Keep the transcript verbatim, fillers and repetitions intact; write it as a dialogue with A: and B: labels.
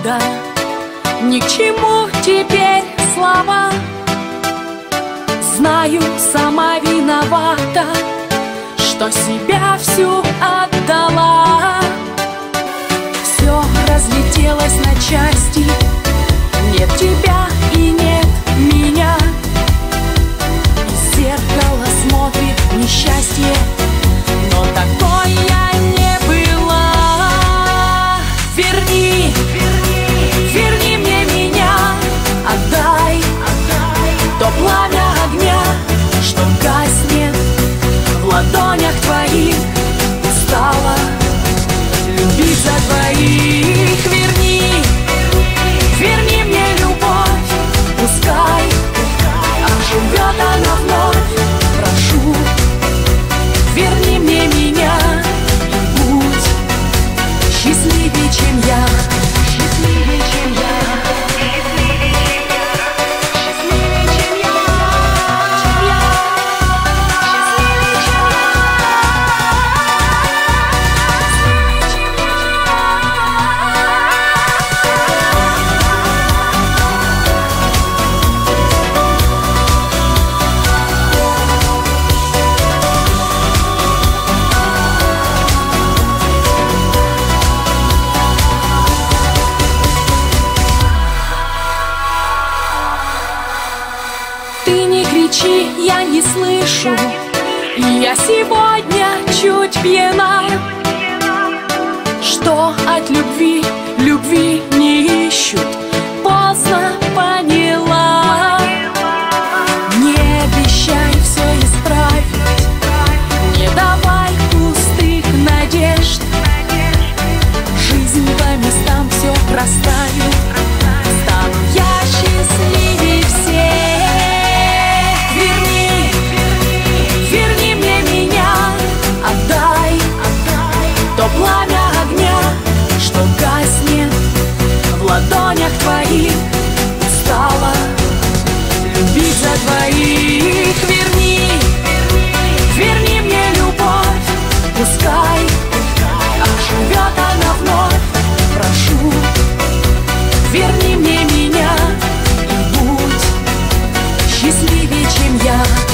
A: правда. Ни к чему теперь слова. Знаю, сама виновата, что себя всю отдала. Все разлетелось на части, нет тебя и нет меня. Из зеркала смотрит несчастье, но такой я не была. Верни, верни мне меня, отдай то пламя огня, что гаснет в ладонях твоих. Устала любить за двоих. Верни, верни мне любовь, пускай оживет она вновь. Прошу, верни мне меня и будь счастливее, чем я. Счастливее, чем я. Ты не кричи, я не слышу, и я сегодня чуть пьяна. Что от любви, любви не ищут, поздно поняла. Не обещай все исправить, не давай пустых надежд. Жизнь по местам все расставит, стану я счастливее всех. То пламя огня, что гаснет в ладонях твоих. Устала любить за двоих. Верни, верни мне любовь, пускай оживет она вновь. Прошу, верни мне меня и будь счастливее, чем я.